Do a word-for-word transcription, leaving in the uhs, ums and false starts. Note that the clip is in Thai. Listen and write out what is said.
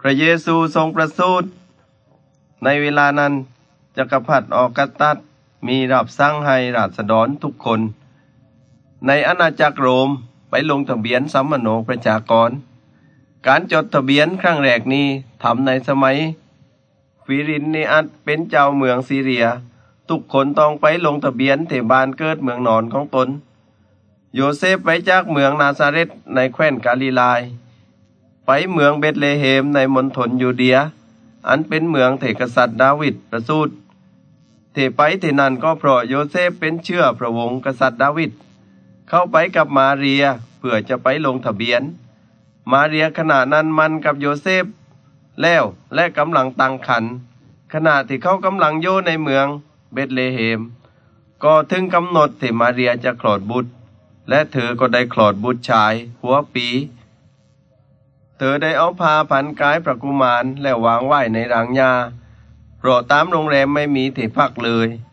พระเยซูทรงประสูติในเวลานั้นจักรพรรดิออกัสตัสมีรับสั่งให้ราษฎรทุกคนในอาณาจักรโรมไปลงทะเบียนสัมมโนประชากรการจดทะเบียนครั้งแรกนี้ทำในสมัยฟิรินนีอัสเป็นเจ้าเมืองซีเรียทุกคนต้องไปลงทะเบียนที่บ้านเกิดเมืองนอนของตนโยเซฟไปจากเมืองนาซาเรตในแคว้นกาลิลายไปเมืองเบธเลเฮมในมณฑลยูเดียอันเป็นเมืองเถกษัตริย์ดาวิดประสูติที่ไปที่นั่นก็เพราะโยเซฟเป็นเชื้อพระวงศ์กษัตริย์ดาวิดเข้าไปกับมาเรียเพื่อจะไปลงทะเบียนมาเรียขณะนั้นมันกับโยเซฟแล้วและกำลังตั้งครรภ์ขณะที่เขากำลังอยู่ในเมืองเบธเลเฮมก็ถึงกำหนดที่มาเรียจะคลอดบุตรและเธอก็ได้คลอดบุตรชายหัวปีเธอได้เอาผ้าพันกายพระกุมารแล้ววางไว้ในรางหญ้าเพราะตามโรงแรมไม่มีที่พักเลย